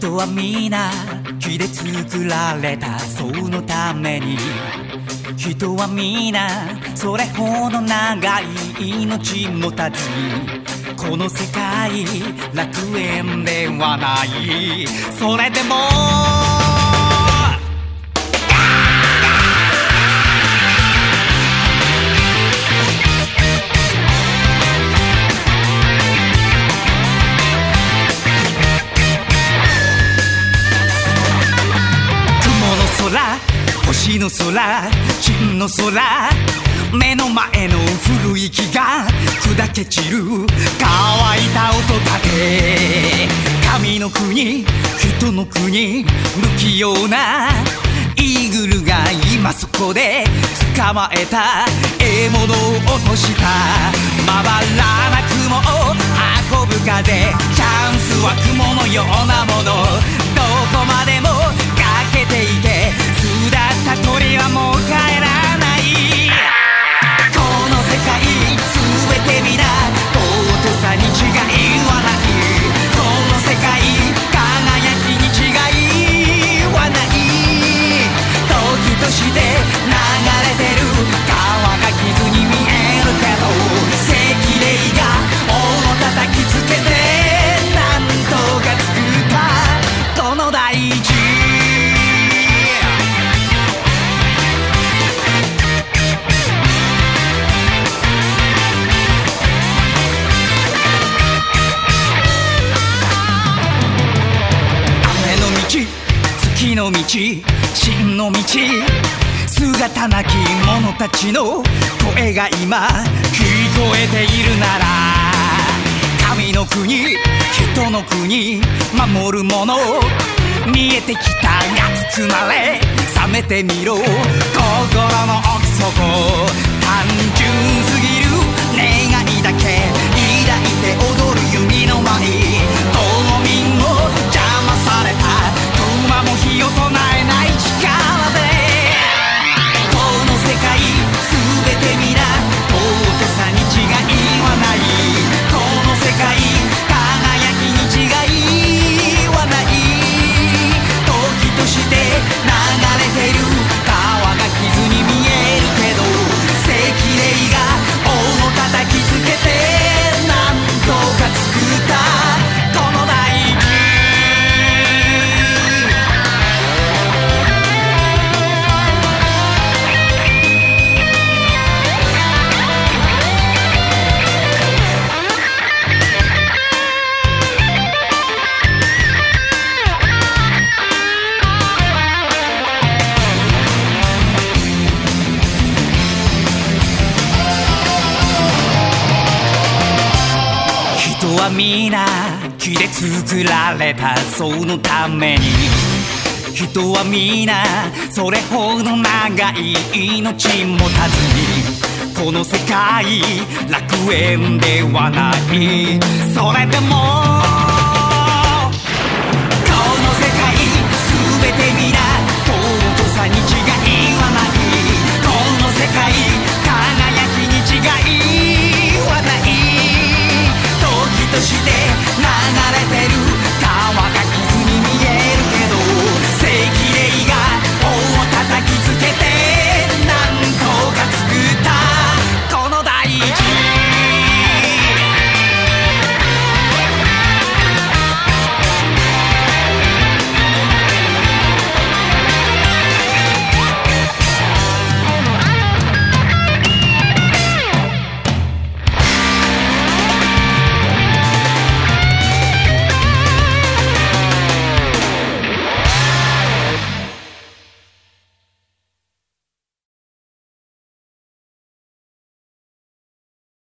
人は皆木で作られたそのために、人は皆それほど長い命持たず、この世界楽園ではない。それでも星の空、金の空、目の前の古い木が砕け散る乾いた音だけ。神の国、人の国、不器用なイーグルが今そこで捕まえた獲物を落とした。まばらな雲を運ぶ風、チャンスは雲のようなもの。どこまでも駆けていけ、巣立った鳥はもう帰らない。この世界全て皆尊さに違いはない。この世界輝きに違いはない。時として流れてる川が傷に見えるけど、正義霊が斧叩きつけてなんとか作ったこの大地。月の道、真の道、姿なき者たちの声が今聞こえているなら、神の国、人の国、守るもの、見えてきた熱くなれ、冷めてみろ心の奥底。単純すぎる願いだけ抱いて踊る弓の舞、冬眠を邪魔された熊も火を唱えない力で。この世界全て皆尊さに違いはない。この世界輝きに違いはない。時として流れてる川が傷に見えるけど、正義霊が斧叩きつけてなんとか作ったこの大地。人は皆木で作られたそのために、人は皆それほど長い命持たずに、この世界楽園ではない。それでもこの世界全て皆尊さに違いはない。この世界輝きに違いはない。時として流れて